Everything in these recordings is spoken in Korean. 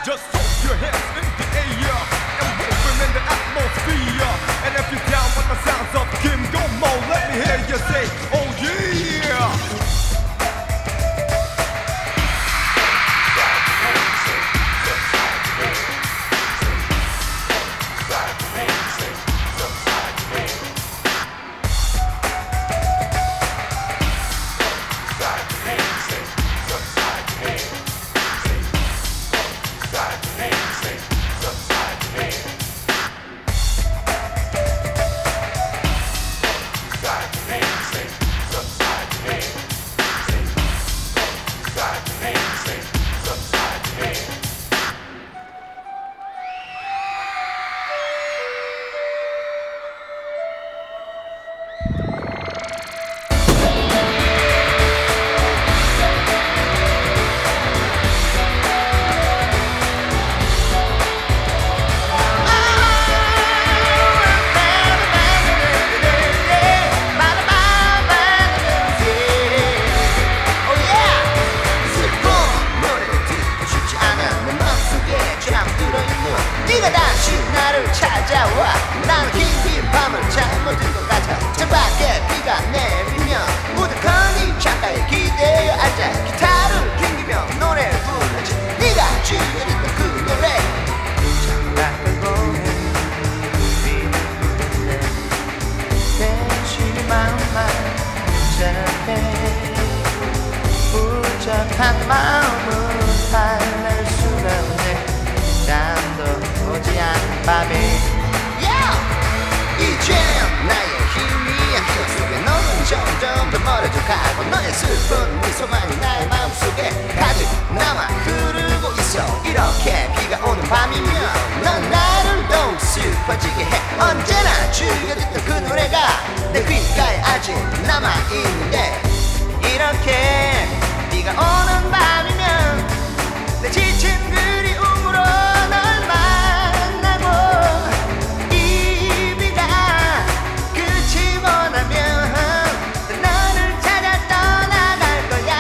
Just throw your hands in the air and wave them in the atmosphere. And if you're down with the sounds of Kim Go-Mo, let me hear you say, oh yeah. 네가 다시 나를 찾아와. 나는 긴 밤을 잠못 든 것 같아. 창밖에 비가 내리면 우두커니 창가에 기대어 앉아 기타를 튕기며 노래를 부르지. 네가 즐겨듣던 그 노래. 창밖을 보면 비는 부는데 대신 마음만 자라게 울적한 마음을 달랠 수가 없네. 잠도 오지 않은 밤이 이젠 나의 힘이야. 기억 속에 너는 점점 더 멀어져 가고 너의 슬픈 미소만이 나의 마음속에 가득 남아 흐르고 있어. 이렇게 비가 오는 밤이면 넌 나를 더욱 슬퍼지게 해. 언제나 즐겨 듣던 그 노래가 내 귓가에 아직 남아있는데 이렇게 비가 오는 밤이면 내 지친 그리움으로 널 만나고 이 비가 그치고 나면 너를 찾아 떠나갈 거야.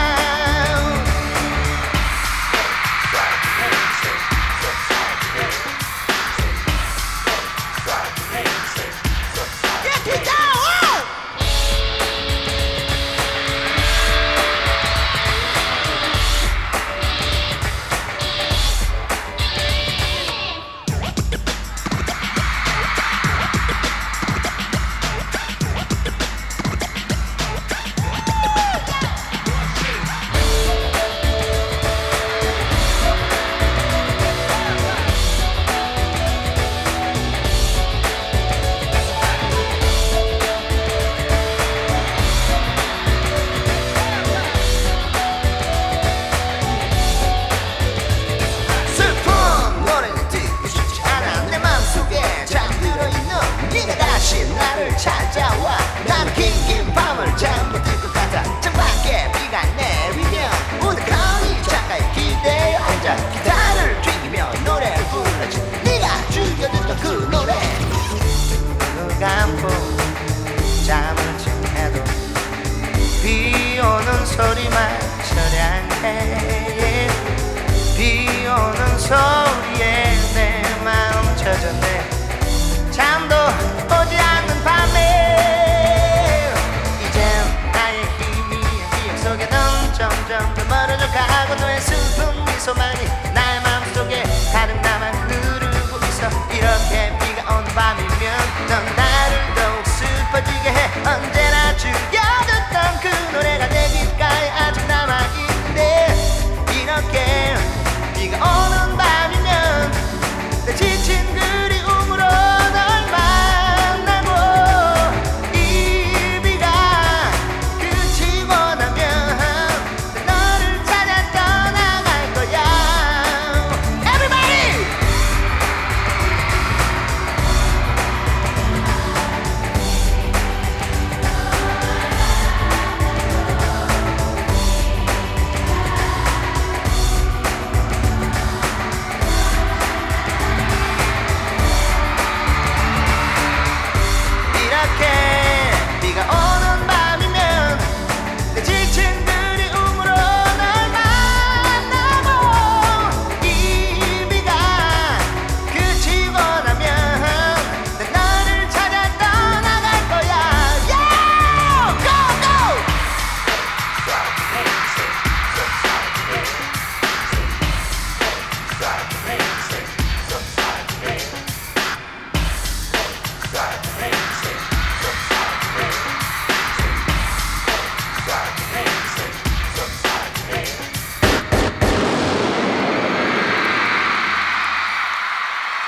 나를 찾아와. 나는 긴 밤을 잠 못 들 것 같아. 창밖에 비가 내리면 우두커니 창가에 기대어 앉아 기타를 튕기며 노래를 불러지. 네가 즐겨 듣던 그 노래. 눈을 감고 잠을 청해도 비 오는 소리만 처량해. 비 오는 소리에 내 마음 젖었네. 잠도 오지 않는 밤에 이젠 나의 힘이 기억 속에 넌 점점 더 멀어져 가고 너의 슬픈 미소만이 나의 마음속에 가득 남아 흐르고 있어. 이렇게 비가 오는 밤이